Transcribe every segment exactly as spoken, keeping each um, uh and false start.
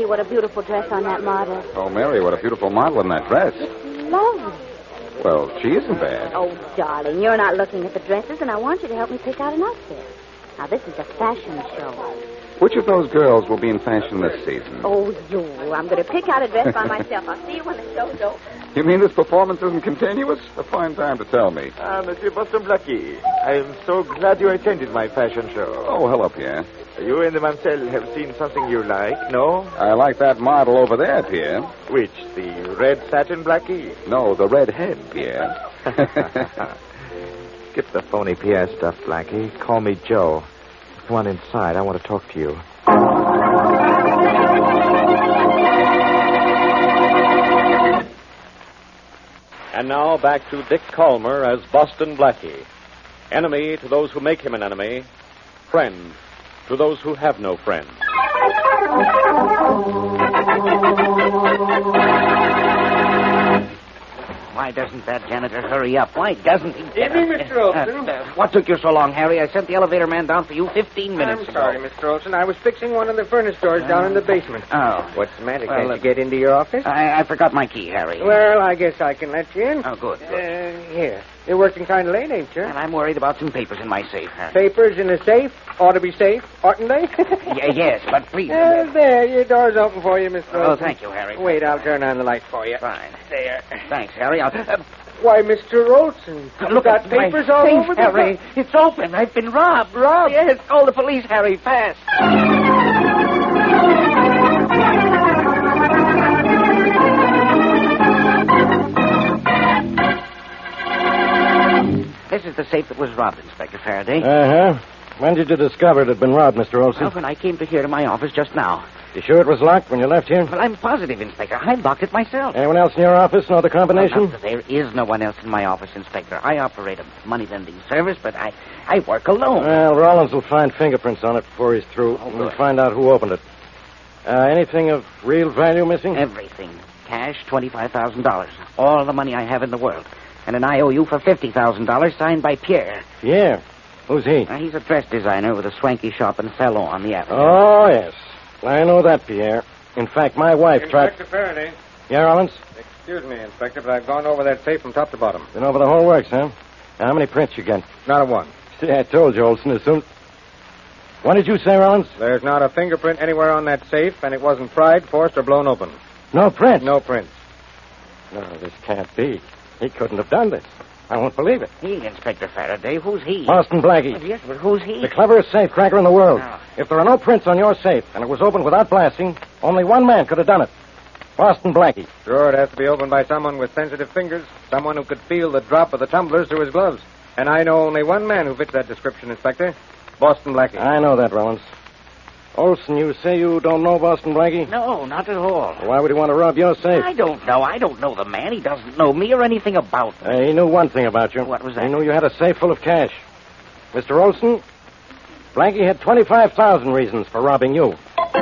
what a beautiful dress on that model. Oh, Mary, what a beautiful model in that dress. It's lovely. Well, she isn't bad. Oh, darling, you're not looking at the dresses, and I want you to help me pick out an outfit. Now, this is a fashion show. Which of those girls will be in fashion this season? Oh, you. I'm going to pick out a dress by myself. I'll see you when the show's over. You mean this performance isn't continuous? A fine time to tell me. Ah, Monsieur Boston Blackie. I am so glad you attended my fashion show. Oh, hello, Pierre. You and the Mansell have seen something you like, no? I like that model over there, Pierre. Which, the red satin Blackie? No, the red head, Pierre. Skip the phony Pierre stuff, Blackie. Call me Joe. Come on inside. I want to talk to you. And now back to Dick Calmer as Boston Blackie. Enemy to those who make him an enemy. Friend to those who have no friend. Why doesn't that janitor hurry up? Why doesn't he? Evening, Mister Olson. Uh, uh, what took you so long, Harry? I sent the elevator man down for you fifteen minutes I'm ago. sorry, Mister Olson. I was fixing one of the furnace doors uh, down in the basement. Oh. What's the matter? Well, Can't uh, you get into your office? I, I forgot my key, Harry. Well, I guess I can let you in. Oh, good. good. Uh, here. You're working kind of late, ain't you? And I'm worried about some papers in my safe, Harry. Papers in a safe? Ought to be safe, oughtn't they? yeah, yes, but please. Uh, there, your door's open for you, Mister Oh, Olson. thank you, Harry. Wait, I'll turn on the light for you. Fine. There. Thanks, Harry. I'll... Uh, Why, Mister Olson, Look you've got at papers my all safe, over the Harry. place. It's open. I've been robbed. Robbed? Yes, call the police, Harry, fast. This is the safe that was robbed, Inspector Faraday. Uh-huh. When did you discover it had been robbed, Mister Olson? Well, when I came to here to my office just now. You sure it was locked when you left here? Well, I'm positive, Inspector. I locked it myself. Anyone else in your office know the combination? Well, there is no one else in my office, Inspector. I operate a money-lending service, but I, I work alone. Well, Rollins will find fingerprints on it before he's through. Oh, we'll good. find out who opened it. Uh, anything of real value missing? Everything. Cash, twenty-five thousand dollars. All the money I have in the world. And an I O U for fifty thousand dollars signed by Pierre. Pierre? Who's he? Uh, he's a dress designer with a swanky shop and salon on the avenue. Oh, yes. I know that, Pierre. In fact, my wife tried... Inspector Faraday. Yeah, Rollins? Excuse me, Inspector, but I've gone over that safe from top to bottom. Been over the whole works, huh? How many prints you get? Not a one. See, I told you, Olson, as soon... What did you say, Rollins? There's not a fingerprint anywhere on that safe, and it wasn't pried, forced, or blown open. No prints? No prints. No, this can't be. He couldn't have done this. I won't believe it. He, Inspector Faraday. Who's he? Boston Blackie. Well, yes, but who's he? The cleverest safe cracker in the world. Oh. If there are no prints on your safe and it was opened without blasting, only one man could have done it. Boston Blackie. Sure, it has to be opened by someone with sensitive fingers, someone who could feel the drop of the tumblers through his gloves. And I know only one man who fits that description, Inspector. Boston Blackie. I know that, Rollins. Olson, you say you don't know Boston Blackie? No, not at all. Why would he want to rob your safe? I don't know. I don't know the man. He doesn't know me or anything about me. Uh, he knew one thing about you. What was that? He knew you had a safe full of cash. Mister Olson, Blackie had twenty-five thousand reasons for robbing you.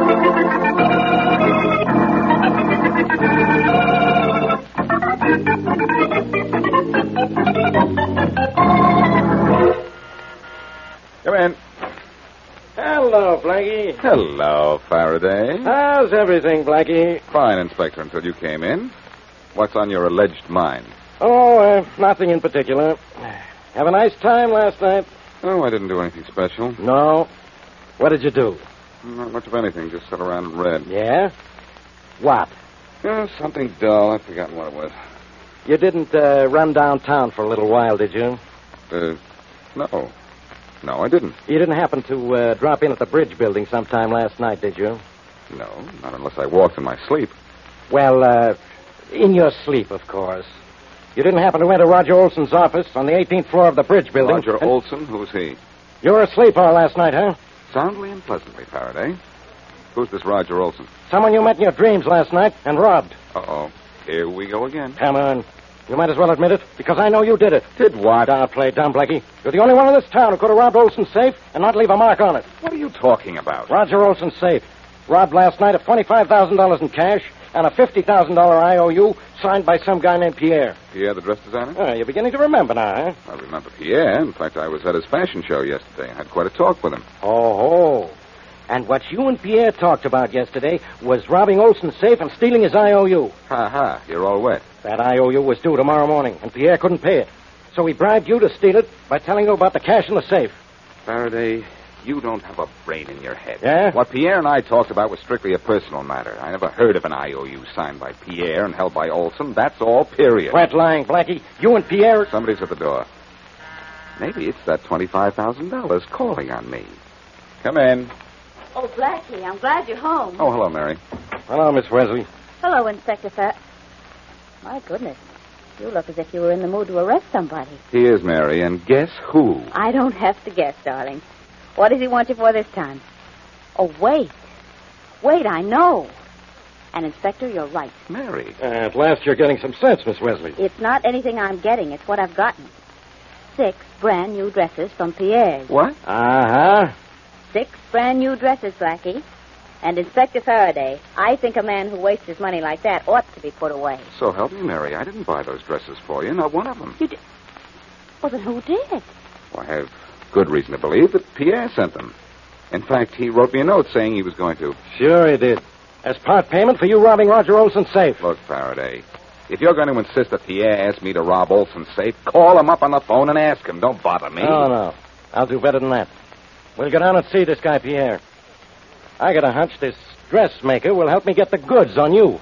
Come in. Hello, Blackie. Hello, Faraday. How's everything, Blackie? Fine, Inspector, until you came in. What's on your alleged mind? Oh, uh, nothing in particular. Have a nice time last night? Oh, I didn't do anything special. No. What did you do? Not much of anything. Just sat around and read. Yeah? What? Uh, something dull. I've forgotten what it was. You didn't uh, run downtown for a little while, did you? Uh, no. No, I didn't. You didn't happen to uh, drop in at the bridge building sometime last night, did you? No, not unless I walked in my sleep. Well, uh, in your sleep, of course. You didn't happen to enter Roger Olson's office on the eighteenth floor of the bridge building? Roger and... Olson? Who's he? You were asleep all last night, huh? Soundly and pleasantly, Faraday. Who's this Roger Olson? Someone you met in your dreams last night and robbed. Uh-oh. Here we go again. Come on. You might as well admit it, because I know you did it. Did what? Don't play dumb, Blackie. You're the only one in this town who could have robbed Olson's safe and not leave a mark on it. What are you talking about? Roger Olson's safe. Robbed last night of twenty-five thousand dollars in cash and a fifty thousand dollars I O U signed by some guy named Pierre. Pierre, the dress designer? Oh, you're beginning to remember now, huh? I remember Pierre. In fact, I was at his fashion show yesterday. I had quite a talk with him. Oh, oh. And what you and Pierre talked about yesterday was robbing Olson's safe and stealing his I O U. Ha ha, you're all wet. That I O U was due tomorrow morning, and Pierre couldn't pay it. So he bribed you to steal it by telling you about the cash in the safe. Faraday, you don't have a brain in your head. Yeah? What Pierre and I talked about was strictly a personal matter. I never heard of an I O U signed by Pierre and held by Olson. That's all, period. Quit lying, Blackie. You and Pierre... Somebody's at the door. Maybe it's that twenty-five thousand dollars calling on me. Come in. Oh, Blackie, I'm glad you're home. Oh, hello, Mary. Hello, Miss Wesley. Hello, Inspector Fat. My goodness. You look as if you were in the mood to arrest somebody. He is, Mary, and guess who? I don't have to guess, darling. What does he want you for this time? Oh, wait. Wait, I know. And, Inspector, you're right. Mary. Uh, at last you're getting some sense, Miss Wesley. It's not anything I'm getting. It's what I've gotten. Six brand new dresses from Pierre's. What? Uh-huh. Six brand new dresses, Blackie. And, Inspector Faraday, I think a man who wastes his money like that ought to be put away. So help me, Mary. I didn't buy those dresses for you, not one of them. You did? Well, then who did? Well, I have good reason to believe that Pierre sent them. In fact, he wrote me a note saying he was going to. Sure he did. As part payment for you robbing Roger Olson's safe. Look, Faraday, if you're going to insist that Pierre asked me to rob Olson's safe, call him up on the phone and ask him. Don't bother me. No, no. I'll do better than that. We'll go down and see this guy, Pierre. I got a hunch this dressmaker will help me get the goods on you.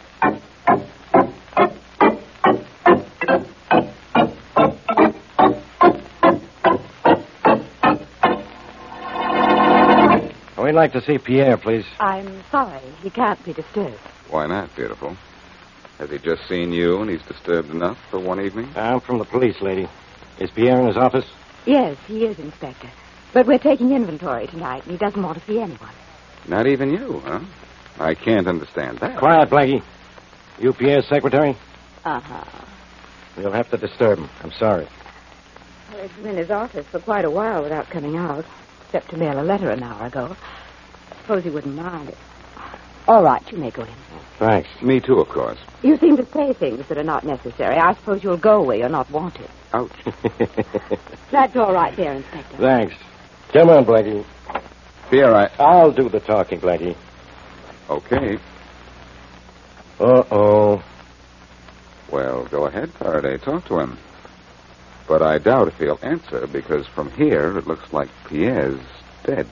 We'd like to see Pierre, please. I'm sorry. He can't be disturbed. Why not, beautiful? Has he just seen you and he's disturbed enough for one evening? I'm from the police, lady. Is Pierre in his office? Yes, he is, Inspector. But we're taking inventory tonight, and he doesn't want to see anyone. Not even you, huh? I can't understand that. Quiet, Blackie. You Pierre's secretary? Uh-huh. You'll have to disturb him. I'm sorry. Well, he's been in his office for quite a while without coming out, except to mail a letter an hour ago. I suppose he wouldn't mind it. All right, you may go in. Thanks. Me too, of course. You seem to say things that are not necessary. I suppose you'll go where you're not wanted. Ouch. That's all right there, Inspector. Thanks. Come on, Blackie. Pierre, I... I'll do the talking, Blackie. Okay. Uh-oh. Well, go ahead, Faraday. Talk to him. But I doubt if he'll answer, because from here, it looks like Pierre's dead.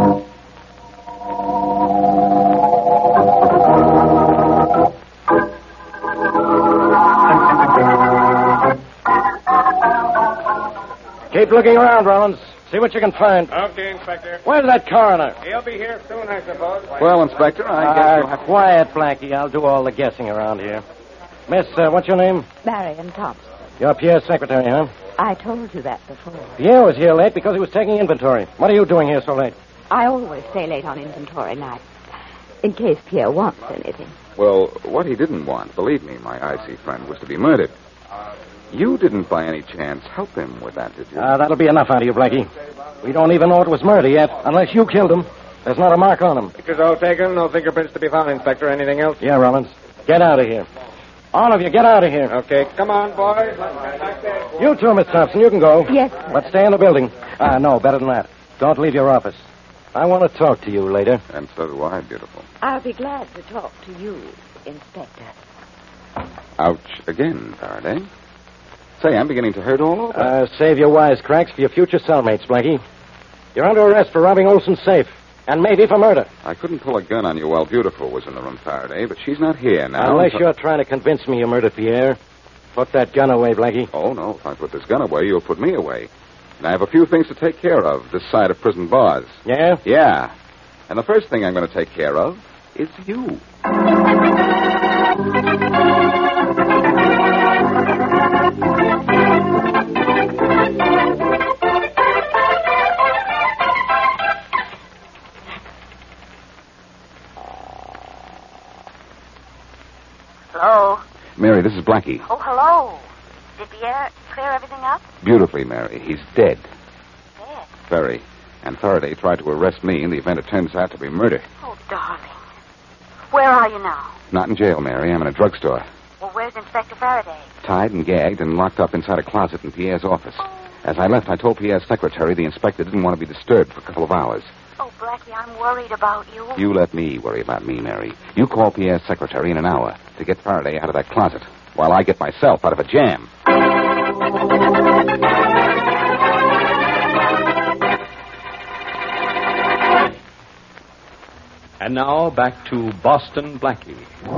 Keep looking around, Rollins. See what you can find. Okay, Inspector. Where's that coroner? He'll be here soon, I suppose. Well, Inspector, I guess you'll Uh, have... quiet, Blackie. I'll do all the guessing around here. Miss, uh, what's your name? Marion Thompson. You're Pierre's secretary, huh? I told you that before. Pierre was here late because he was taking inventory. What are you doing here so late? I always stay late on inventory night, in case Pierre wants anything. Well, what he didn't want, believe me, my icy friend, was to be murdered. You didn't by any chance help him with that, did you? Uh, that'll be enough out of you, Blackie. We don't even know it was murder yet, unless you killed him. There's not a mark on him. Pictures all taken, no fingerprints to be found, Inspector. Anything else? Yeah, Rollins. Get out of here. All of you, get out of here. Okay, come on, boys. Let's get back there. You too, Miss Thompson. You can go. Yes. But stay in the building. Ah, no, better than that. Don't leave your office. I want to talk to you later. And so do I, beautiful. I'll be glad to talk to you, Inspector. Ouch again, Faraday. Say, I'm beginning to hurt all over. Uh, save your wisecracks for your future cellmates, Blackie. You're under arrest for robbing Olson's safe, and maybe for murder. I couldn't pull a gun on you while Beautiful was in the room, Faraday, but she's not here now. Unless so... you're trying to convince me you murdered Pierre. Put that gun away, Blackie. Oh, no. If I put this gun away, you'll put me away. And I have a few things to take care of this side of prison bars. Yeah? Yeah. And the first thing I'm going to take care of is you. Hello? Mary, this is Blackie. Oh, hello. Did Pierre clear everything up? Beautifully, Mary. He's dead. Dead? Very. And Faraday tried to arrest me in the event it turns out to be murder. Oh, darling. Where are you now? Not in jail, Mary. I'm in a drugstore. Well, where's Inspector Faraday? Tied and gagged and locked up inside a closet in Pierre's office. As I left, I told Pierre's secretary the inspector didn't want to be disturbed for a couple of hours. Oh, Blackie. Blackie, I'm worried about you. You let me worry about me, Mary. You call Pierre's secretary in an hour to get Faraday out of that closet while I get myself out of a jam. And now back to Boston Blackie.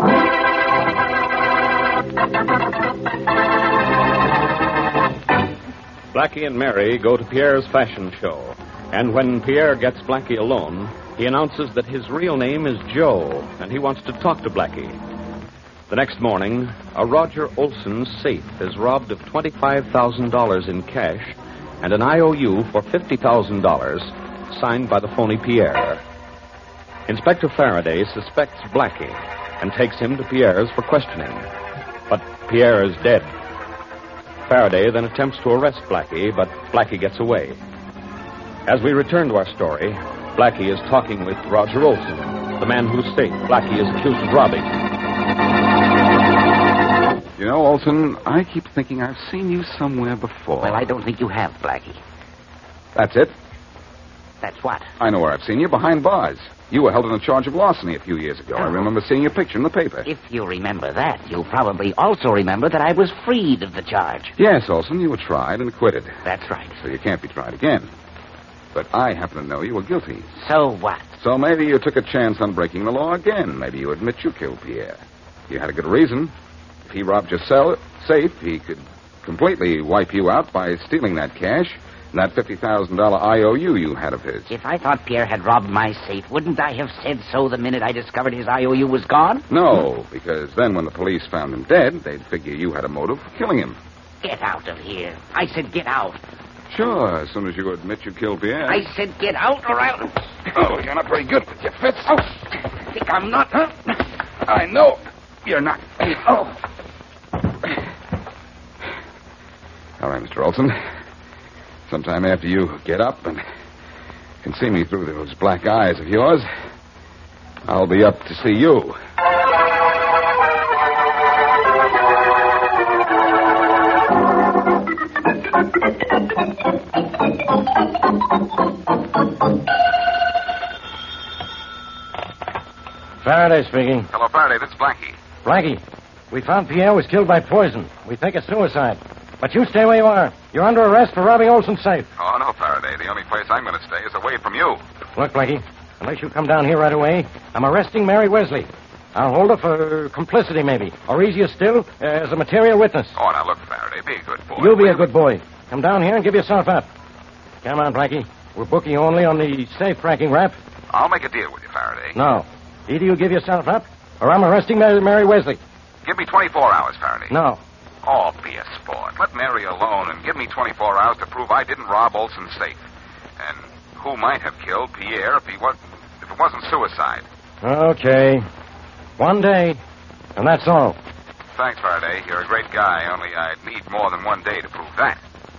Blackie and Mary go to Pierre's fashion show. And when Pierre gets Blackie alone, he announces that his real name is Joe, and he wants to talk to Blackie. The next morning, a Roger Olson safe is robbed of twenty-five thousand dollars in cash and an I O U for fifty thousand dollars signed by the phony Pierre. Inspector Faraday suspects Blackie and takes him to Pierre's for questioning. But Pierre is dead. Faraday then attempts to arrest Blackie, but Blackie gets away. As we return to our story, Blackie is talking with Roger Olson, the man whose safe Blackie is accused of robbing. You know, Olson, I keep thinking I've seen you somewhere before. Well, I don't think you have, Blackie. That's it. That's what? I know where I've seen you, behind bars. You were held in a charge of larceny a few years ago. I remember seeing your picture in the paper. If you remember that, you'll probably also remember that I was freed of the charge. Yes, Olson, you were tried and acquitted. That's right. So you can't be tried again. But I happen to know you were guilty. So what? So maybe you took a chance on breaking the law again. Maybe you admit you killed Pierre. You had a good reason. If he robbed your cell safe, he could completely wipe you out by stealing that cash and that fifty thousand dollars I O U you had of his. If I thought Pierre had robbed my safe, wouldn't I have said so the minute I discovered his I O U was gone? No, because then when the police found him dead, they'd figure you had a motive for killing him. Get out of here. I said get out. Sure, as soon as you admit you killed Pierre. I said get out or I'll... Oh, you're not very good with your fits. Oh, think I'm not, huh? I know you're not. Oh. All right, Mister Olson. Sometime after you get up and can see me through those black eyes of yours, I'll be up to see you. Faraday speaking. Hello, Faraday. This is Blackie. Blackie, we found Pierre was killed by poison. We think it's suicide. But you stay where you are. You're under arrest for robbing Olson's safe. Oh, no, Faraday. The only place I'm going to stay is away from you. Look, Blackie, unless you come down here right away, I'm arresting Mary Wesley. I'll hold her for complicity, maybe. Or easier still, as a material witness. Oh, now look, Faraday. Be a good boy. You'll be a good boy. Come down here and give yourself up. Come on, Blackie. We're booking you only on the safe cracking rap. I'll make a deal with you, Faraday. No. Either you give yourself up, or I'm arresting Mary, Mary Wesley. Give me twenty-four hours, Faraday. No. Oh, be a sport. Let Mary alone and give me twenty-four hours to prove I didn't rob Olson's safe. And who might have killed Pierre if he was if it wasn't suicide. Okay. One day, and that's all. Thanks, Faraday. You're a great guy, only I'd need more than one day to prove that.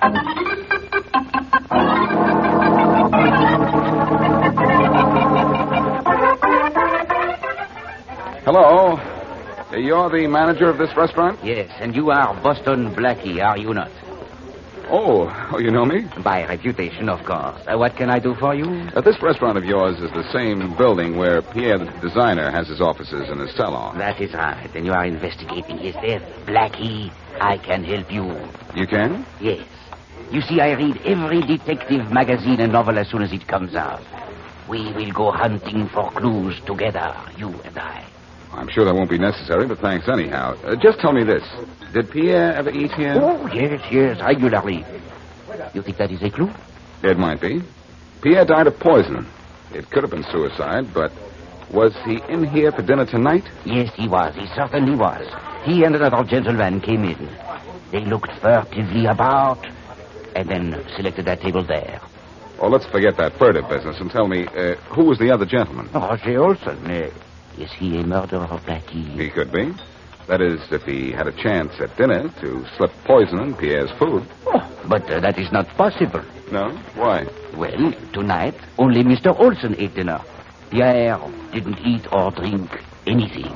Hello. You're the manager of this restaurant? Yes, and you are Boston Blackie, are you not? Oh, oh you know me? By reputation, of course. Uh, what can I do for you? Uh, this restaurant of yours is the same building where Pierre, the designer, has his offices and his salon. That is right, and you are investigating his death. Blackie, I can help you. You can? Yes. You see, I read every detective magazine and novel as soon as it comes out. We will go hunting for clues together, you and I. I'm sure that won't be necessary, but thanks anyhow. Uh, just tell me this. Did Pierre ever eat here? Oh, yes, yes, regularly. You think that is a clue? It might be. Pierre died of poison. It could have been suicide, but was he in here for dinner tonight? Yes, he was. He certainly was. He and another gentleman came in. They looked furtively about and then selected that table there. Oh, let's forget that furtive business and tell me, uh, who was the other gentleman? Roger Olson. Uh, is he a murderer, Blackie? He could be. That is, if he had a chance at dinner to slip poison in Pierre's food. Oh, but uh, that is not possible. No? Why? Well, tonight, only Mister Olson ate dinner. Pierre didn't eat or drink anything.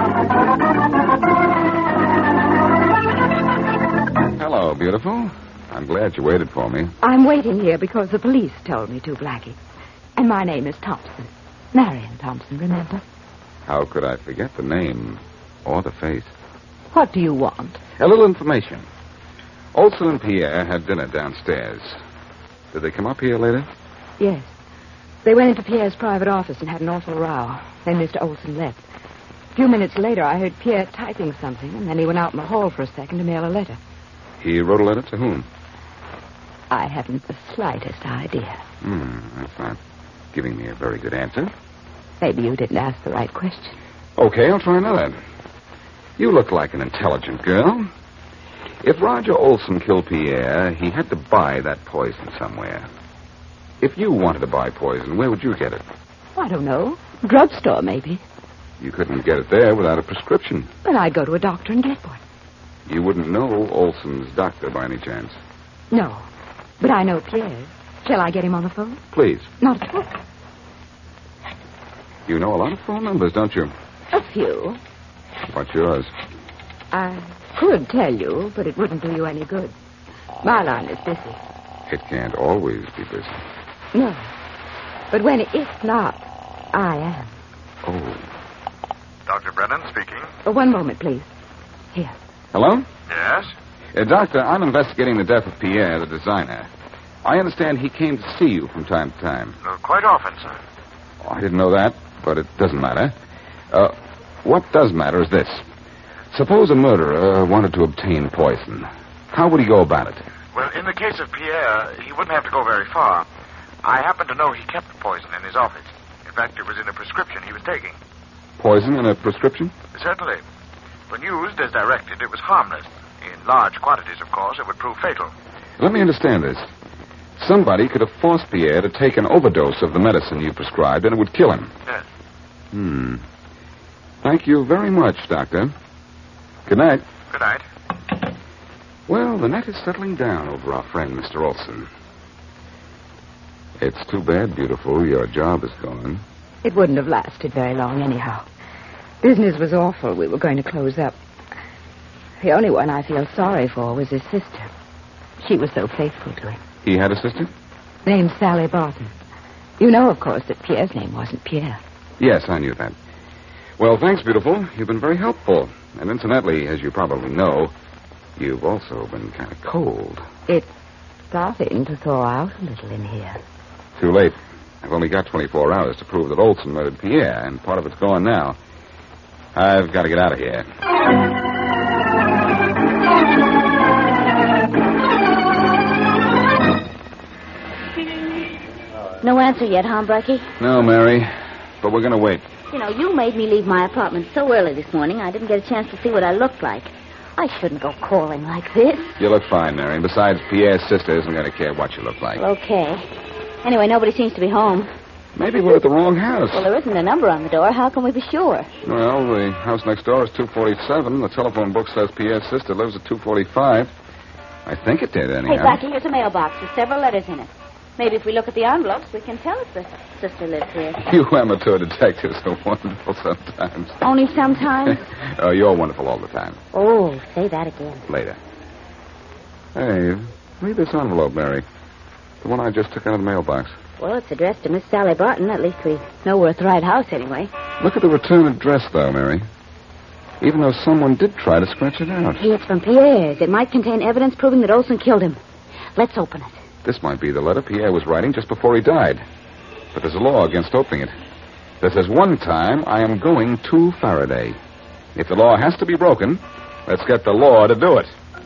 Hello, beautiful. I'm glad you waited for me. I'm waiting here because the police told me to, Blackie. And my name is Thompson. Marion Thompson, remember? How could I forget the name or the face? What do you want? A little information. Olson and Pierre had dinner downstairs. Did they come up here later? Yes. They went into Pierre's private office and had an awful row. Then Mister Olson left. A few minutes later, I heard Pierre typing something, and then he went out in the hall for a second to mail a letter. He wrote a letter to whom? I haven't the slightest idea. Hmm, that's not giving me a very good answer. Maybe you didn't ask the right question. Okay, I'll try another. You look like an intelligent girl. If Roger Olson killed Pierre, he had to buy that poison somewhere. If you wanted to buy poison, where would you get it? I don't know. Drugstore, maybe. You couldn't get it there without a prescription. But I'd go to a doctor and get one. You wouldn't know Olson's doctor by any chance? No. But I know Pierre's. Shall I get him on the phone? Please. Not at all. You know a lot of phone numbers, don't you? A few. What's yours? I could tell you, but it wouldn't do you any good. My line is busy. It can't always be busy. No. But when it's not, I am. Oh. Doctor Brennan speaking. Oh, one moment, please. Here. Hello? Yes? Uh, doctor, I'm investigating the death of Pierre, the designer. I understand he came to see you from time to time. Uh, quite often, sir. Oh, I didn't know that, but it doesn't matter. Uh, what does matter is this. Suppose a murderer wanted to obtain poison. How would he go about it? Well, in the case of Pierre, he wouldn't have to go very far. I happen to know he kept the poison in his office. In fact, it was in a prescription he was taking. Poison in a prescription? Certainly. When used as directed, it was harmless. In large quantities, of course, it would prove fatal. Let me understand this. Somebody could have forced Pierre to take an overdose of the medicine you prescribed, and it would kill him. Yes. Hmm. Thank you very much, Doctor. Good night. Good night. Well, the net is settling down over our friend, Mister Olson. It's too bad, beautiful. Your job is gone. It wouldn't have lasted very long anyhow. Business was awful. We were going to close up. The only one I feel sorry for was his sister. She was so faithful to him. He had a sister? Named Sally Barton. You know, of course, that Pierre's name wasn't Pierre. Yes, I knew that. Well, thanks, beautiful. You've been very helpful. And incidentally, as you probably know, you've also been kind of cold. It's starting to thaw out a little in here. Too late. I've only got twenty-four hours to prove that Olson murdered Pierre, and part of it's gone now. I've got to get out of here. No answer yet, huh, Blackie? No, Mary, but we're going to wait. You know, you made me leave my apartment so early this morning, I didn't get a chance to see what I looked like. I shouldn't go calling like this. You look fine, Mary. Besides, Pierre's sister isn't going to care what you look like. Well, okay. Anyway, nobody seems to be home. Maybe we're at the wrong house. Well, there isn't a number on the door. How can we be sure? Well, the house next door is two forty-seven. The telephone book says Pierre's sister lives at two forty-five. I think it did, anyhow. Hey, Blackie, here's a mailbox with several letters in it. Maybe if we look at the envelopes, we can tell if the sister lives here. You amateur detectives are wonderful sometimes. Only sometimes? Oh, you're wonderful all the time. Oh, say that again. Later. Hey, read this envelope, Mary. The one I just took out of the mailbox. Well, it's addressed to Miss Sally Barton. At least we know we're at the right house anyway. Look at the return address, though, Mary. Even though someone did try to scratch it out. Hey, it's from Pierre's. It might contain evidence proving that Olson killed him. Let's open it. This might be the letter Pierre was writing just before he died. But there's a law against opening it. That says, one time I am going to Faraday. If the law has to be broken, let's get the law to do it.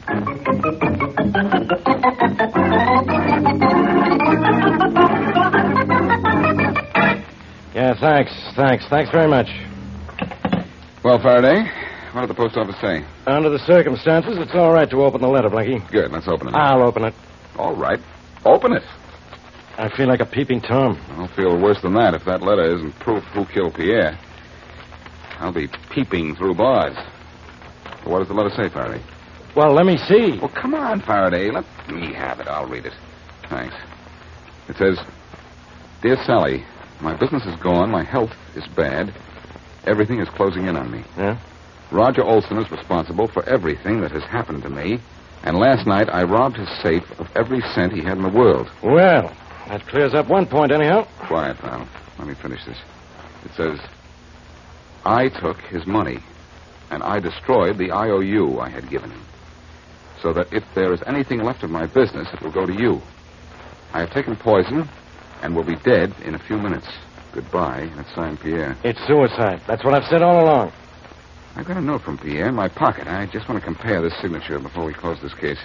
Yeah, thanks. Thanks. Thanks very much. Well, Faraday, what did the post office say? Under the circumstances, it's all right to open the letter, Blackie. Good, let's open it. I'll open it. All right. Open it. I feel like a peeping Tom. I'll feel worse than that if that letter isn't proof who killed Pierre. I'll be peeping through bars. What does the letter say, Faraday? Well, let me see. Well, come on, Faraday. Let me have it. I'll read it. Thanks. It says, Dear Sally, my business is gone. My health is bad. Everything is closing in on me. Yeah? Roger Olson is responsible for everything that has happened to me. And last night I robbed his safe of every cent he had in the world. Well, that clears up one point anyhow. Quiet, pal. Let me finish this. It says, I took his money, and I destroyed the I O U I had given him, so that if there is anything left of my business, it will go to you. I have taken poison and will be dead in a few minutes. Goodbye, and it's signed Pierre. It's suicide. That's what I've said all along. I've got a note from Pierre in my pocket. I just want to compare this signature before we close this case.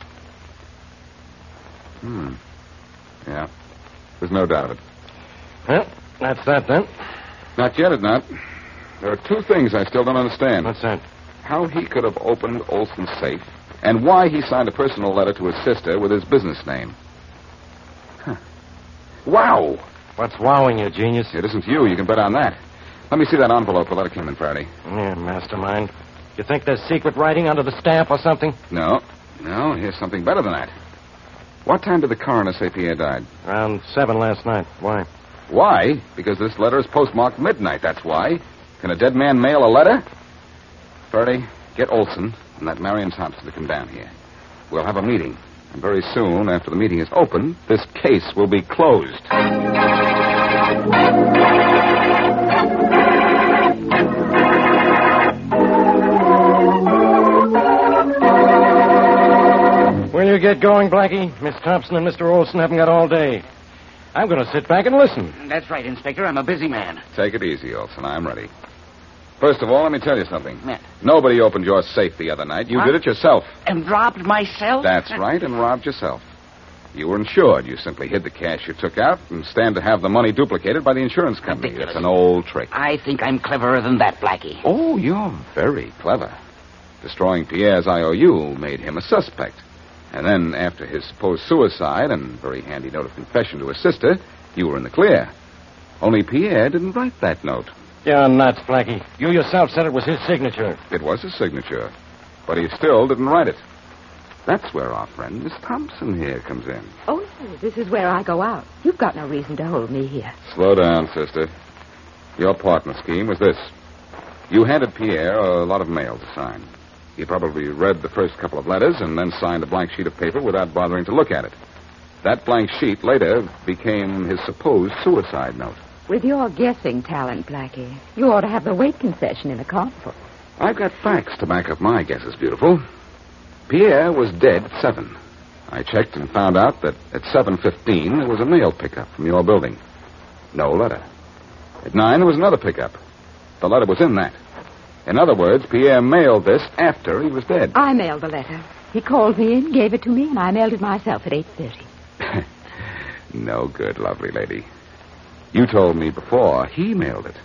Hmm. Yeah. There's no doubt of it. Well, that's that then. Not yet, it not. There are two things I still don't understand. What's that? How he could have opened Olson's safe, and why he signed a personal letter to his sister with his business name. Huh. Wow! What's wowing you, genius? It isn't you. You can bet on that. Let me see that envelope the letter came in, Faraday. Yeah, mastermind. You think there's secret writing under the stamp or something? No. No, here's something better than that. What time did the coroner say Pierre died? Around seven last night. Why? Why? Because this letter is postmarked midnight, that's why. Can a dead man mail a letter? Faraday, get Olson and that Marion Thompson to come down here. We'll have a meeting. And very soon, after the meeting is open, this case will be closed. Will you get going, Blackie? Miss Thompson and Mister Olson haven't got all day. I'm going to sit back and listen. That's right, Inspector. I'm a busy man. Take it easy, Olson. I'm ready. First of all, let me tell you something. Yeah. Nobody opened your safe the other night. You What? did it yourself. And robbed myself? That's right, and robbed yourself. You were insured. You simply hid the cash you took out and stand to have the money duplicated by the insurance company. Ridiculous. It's an old trick. I think I'm cleverer than that, Blackie. Oh, you're very clever. Destroying Pierre's I O U made him a suspect. And then, after his supposed suicide and very handy note of confession to his sister, you were in the clear. Only Pierre didn't write that note. You're nuts, Blackie. You yourself said it was his signature. It was his signature, but he still didn't write it. That's where our friend Miss Thompson here comes in. Oh, this is where I go out. You've got no reason to hold me here. Slow down, sister. Your partner scheme was this. You handed Pierre a lot of mail to sign. He probably read the first couple of letters and then signed a blank sheet of paper without bothering to look at it. That blank sheet later became his supposed suicide note. With your guessing talent, Blackie, you ought to have the weight concession in a carnival. I've got facts to back up my guesses, beautiful. Pierre was dead at seven. I checked and found out that at seven fifteen there was a mail pickup from your building. No letter. At nine there was another pickup. The letter was in that. In other words, Pierre mailed this after he was dead. I mailed the letter. He called me in, gave it to me, and I mailed it myself at eight thirty. No good, lovely lady. You told me before he mailed it.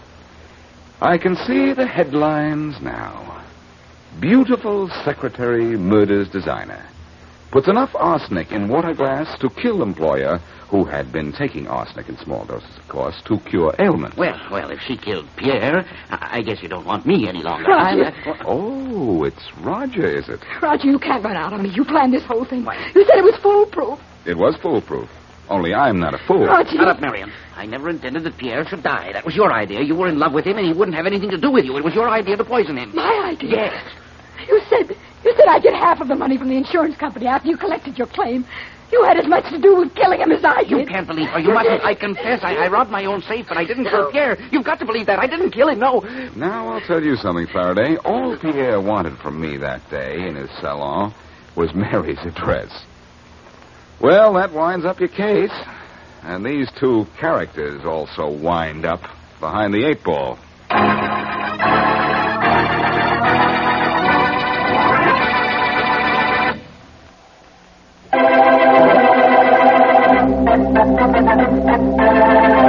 I can see the headlines now. Beautiful secretary murders designer. Puts enough arsenic in water glass to kill employer who had been taking arsenic in small doses, of course, to cure ailment. Well, well, if she killed Pierre, I I guess you don't want me any longer. Roger. I- uh, Oh, it's Roger, is it? Roger, you can't run out on me. You planned this whole thing. You said it was foolproof. It was foolproof. Only I'm not a fool. Roger. Shut up, Marion. I never intended that Pierre should die. That was your idea. You were in love with him, and he wouldn't have anything to do with you. It was your idea to poison him. My idea? Yes. You said you said I'd get half of the money from the insurance company after you collected your claim. You had as much to do with killing him as I did. You can't believe her. You mustn't. I confess, I, I robbed my own safe, but I didn't kill Pierre. You've got to believe that. I didn't kill him, no. Now I'll tell you something, Faraday. All Pierre wanted from me that day in his salon was Mary's address. Well, that winds up your case. And these two characters also wind up behind the eight ball. Thank you.